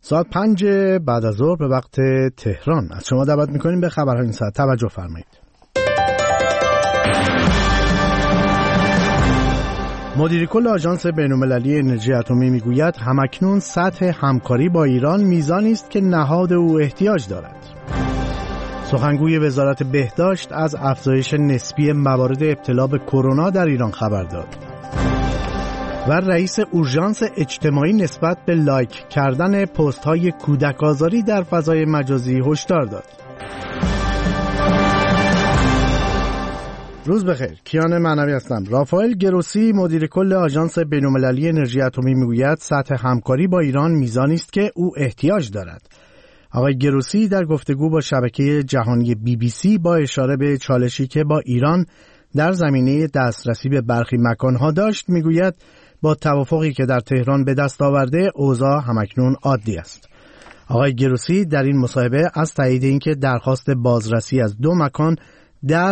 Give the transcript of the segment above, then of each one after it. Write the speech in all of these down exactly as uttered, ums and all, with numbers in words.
ساعت پنج بعد از ظهر به وقت تهران از شما دعوت میکنیم به خبرهای این ساعت. توجه فرمایید. مدیر کل آژانس بین‌المللی انرژی اتمی میگوید همکنون سطح همکاری با ایران میزانی است که نهاد او احتیاج دارد. سخنگوی وزارت بهداشت از افزایش نسبی موارد ابتلا به کرونا در ایران خبر داد. و رئیس اورژانس اجتماعی نسبت به لایک کردن پست‌های کودک آزاری در فضای مجازی هشدار داد. روز بخیر، کیان معنوی هستم. رافائل گروسی مدیر کل آژانس بین‌المللی انرژی اتمی میگوید سطح همکاری با ایران میزانی است که او احتیاج دارد. آقای گروسی در گفتگو با شبکه جهانی بی بی سی با اشاره به چالشی که با ایران در زمینه دسترسی به برخی مکانها داشت میگوید با توافقی که در تهران به دست آورده اوضاع همکنون عادی است. آقای گروسی در این مصاحبه از تایید اینکه درخواست بازرسی از دو مکان در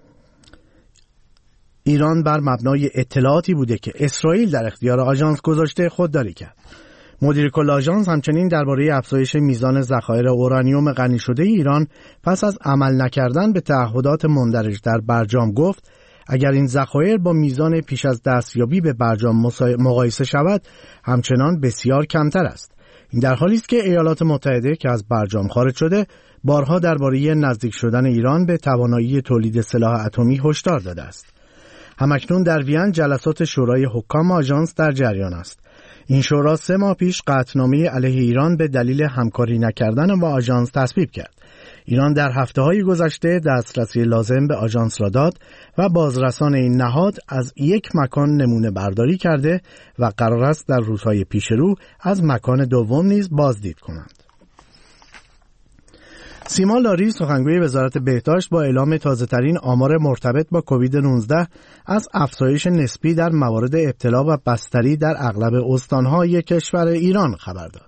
ایران بر مبنای اطلاعاتی بوده که اسرائیل در اختیار آژانس گذاشته خودداری کرد. مدیر کل آژانس همچنین درباره افزایش میزان ذخایر اورانیوم غنی شده ایران پس از عمل نکردن به تعهدات مندرج در برجام گفت اگر این ذخایر با میزان پیش از دستیابی به برجام مقایسه شود همچنان بسیار کمتر است. این در حالی است که ایالات متحده که از برجام خارج شده بارها درباره نزدیک شدن ایران به توانایی تولید سلاح اتمی هشدار داده است. همکنون در وین جلسات شورای حکام آژانس در جریان است. این شورا سه ماه پیش قطعنامه علیه ایران به دلیل همکاری نکردن با آژانس تصویب کرد. ایران در هفته‌های گذشته دسترسی لازم به آژانس را داد و بازرسان این نهاد از یک مکان نمونه برداری کرده و قرار است در روزهای پیش رو از مکان دوم نیز بازدید کنند. سیما لاری سخنگوی وزارت بهداشت با اعلام تازه‌ترین آمار مرتبط با کووید نوزده از افزایش نسبی در موارد ابتلا و بستری در اغلب استان‌های کشور ایران خبر داد.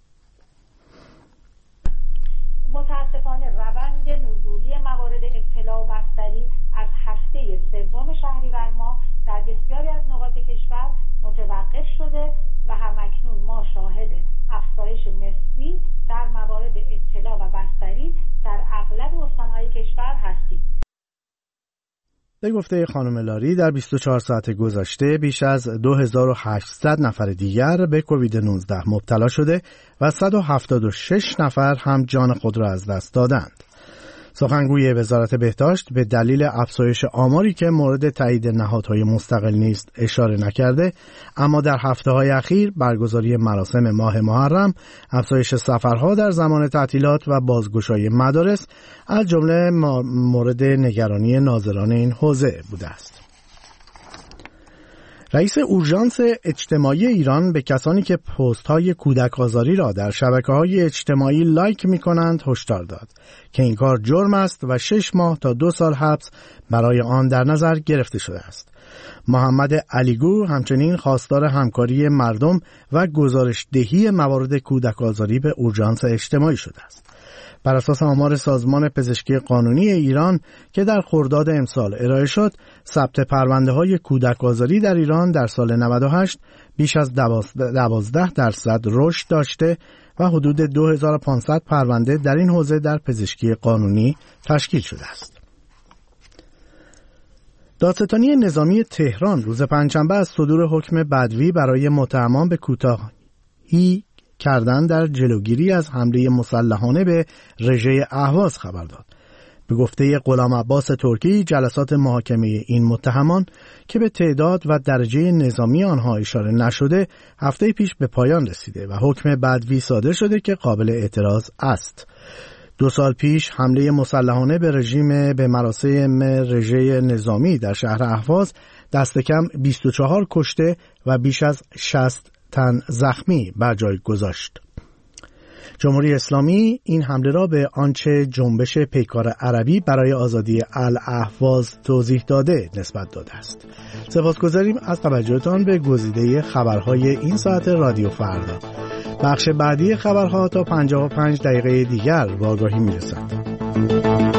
متاسفانه روند نزولی موارد ابتلا و بستری از هفته سوم شهریور ماه در بسیاری از نقاط کشور متوقف شده و همکنون ما شاهد افزایش نسبی در موارد ابتلا و بستری در اغلب استان‌های کشور هستیم. به گفته خانم لاری در بیست و چهار ساعت گذشته بیش از دو هزار و هشتصد نفر دیگر به کووید نوزده مبتلا شده و صد و هفتاد و شش نفر هم جان خود را از دست دادند. سخنگوی وزارت بهداشت به دلیل افزایش آماری که مورد تایید نهادهای مستقل نیست اشاره نکرده، اما در هفته‌های اخیر برگزاری مراسم ماه محرم، افزایش سفرها در زمان تعطیلات و بازگشایی مدارس از جمله مورد نگرانی ناظران این حوزه بوده است. رئیس اورژانس اجتماعی ایران به کسانی که پست‌های کودک آزاری را در شبکه‌های اجتماعی لایک می‌کنند هشدار داد که این کار جرم است و شش ماه تا دو سال حبس برای آن در نظر گرفته شده است. محمد علیگو همچنین خواستار همکاری مردم و گزارش دهی موارد کودک آزاری به اورژانس اجتماعی شده است. بر اساس آمار سازمان پزشکی قانونی ایران که در خرداد امسال ارائه شد، ثبت پرونده‌های کودک آزاری در ایران در سال نود و هشت بیش از دوازده درصد رشد داشته و حدود دو هزار و پانصد پرونده در این حوزه در پزشکی قانونی تشکیل شده است. دادستانی نظامی تهران روز پنجشنبه از صدور حکم بدوی برای متهمان به کوتاهی کردن در جلوگیری از حمله مسلحانه به رژه اهواز خبر داد. به گفته غلام عباس ترکی، جلسات محاکمه این متهمان که به تعداد و درجه نظامی آنها اشاره نشده هفته پیش به پایان رسیده و حکم بدوی صادر شده که قابل اعتراض است. دو سال پیش حمله مسلحانه به رژیم به مراسم رژه نظامی در شهر اهواز دست کم بیست و چهار کشته و بیش از شصت تن زخمی بر جای گذاشت. جمهوری اسلامی این حمله را به آنچه جنبش پیکار عربی برای آزادی الاهواز توضیح داده نسبت داده است. سپاسگزاریم از توجهتان به گزیده خبرهای این ساعت رادیو فردا. بخش بعدی خبرها تا پنجاه و پنج دقیقه دیگر به آگاهی میرسد.